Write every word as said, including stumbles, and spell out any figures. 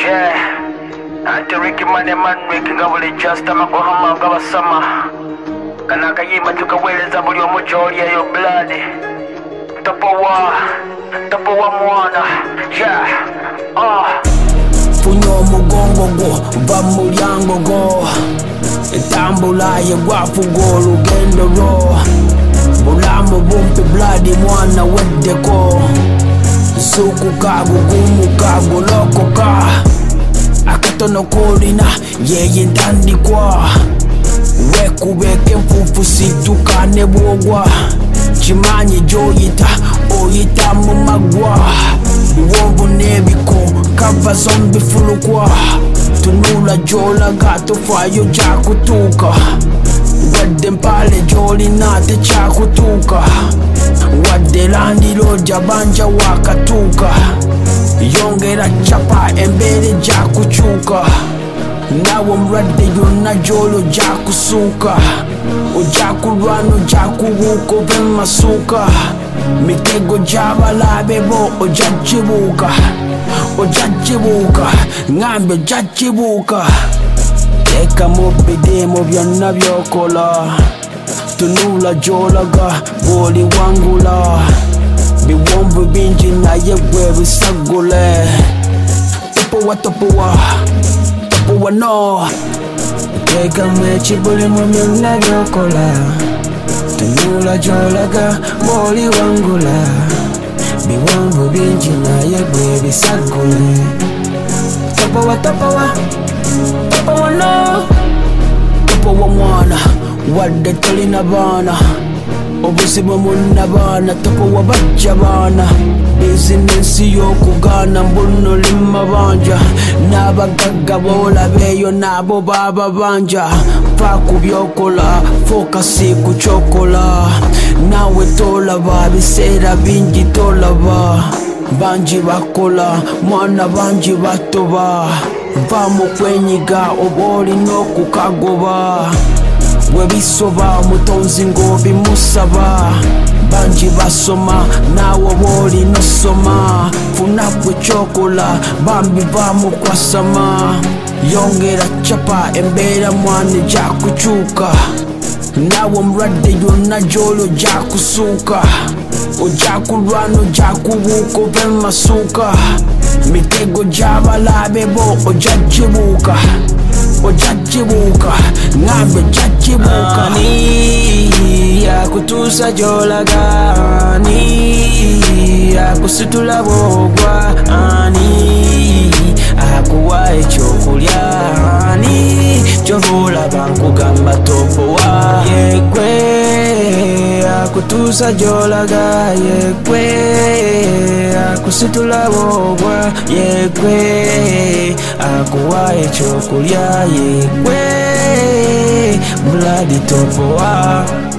Yeah, Auntie Ricky Money Man Ricky Gabuli just a Makohama Gabasama. Kanaka Yima took away the W majority of your blood. Tapawa, Tapawa Mwana, yeah, ah. Funyo mugongo go, vamulyango go. Etambula ye gwafu go, lugendo ro. Bulamu bumpi bloody mwana wedeko. Suku kagu gumu kagu loko ka. Akatono kolina yeye ndandi kwa. Weku weke mfufu situkane bogwa. Chimanyi joyita oyita mumagwa. Biwombo nebiko kava zombi fulukwa. Tunula jola gato fayo jakutuka. Wadde mpale joli nate chakutuka. Wadde landilo jabanja wakatuka. Yongera chapa embere jakuchuka. Nawo mradde yonna jolo jakusuka. Ojakulwano jakubuko bemasuka. Mitego jabalabe bo ojajibuka. Ojajibuka ngambe ojajibuka. Teka mubidemo byonna byokola. Tunula jolaga boli wangula. Biwombo bingi naye gwe bisagule. Topowa topowa Topowa no. Teka mwechibuli mu byonna byokola. Tunula jolaga boli wangula. Biwombo bingi naye gwe bisagule. Topowa topowa Topowa no. Topowa mwana wadde tolina baana. Obuzibu munna baana Topowa bajja baana. Bizinensi y'okugaana mbuno limabanja. N'abagagga b'olabeeyo nabo baba banja. Fa ku byokola fokasi ku kyokola. Nawe tolaba biseera bingi tolaba. Banji bakola mwana banji batoba. Nva mu kwenyiga oba olina okukagoba. Webisoba mutonzi ng'obimusaba. Banji basoma nawe oba olina osoma. Funa gwe kyokola bambi bamukwasama. Yongera chapa embeera mwana jakukyuka. Nawe omulwadde yonna gy'oli ojakusuuka. Ojakulwana ojakubuuka ove mumasuuka. Mitego gy'abalabe bo ojajibuka. Ojajibuka ngambe ojajibuka. Ani akutuusa gy'olaga. Ani akusitula bw'ogwa. Ani akuwa ekyokulya. Ani gy'ova olaba nkugamba Topowa. Yegwe akutuusa gy'olaga. Yegwe akusitula bw'ogwa. Yegwe akuwa ekyokulya. Yegwe bloody Topowa.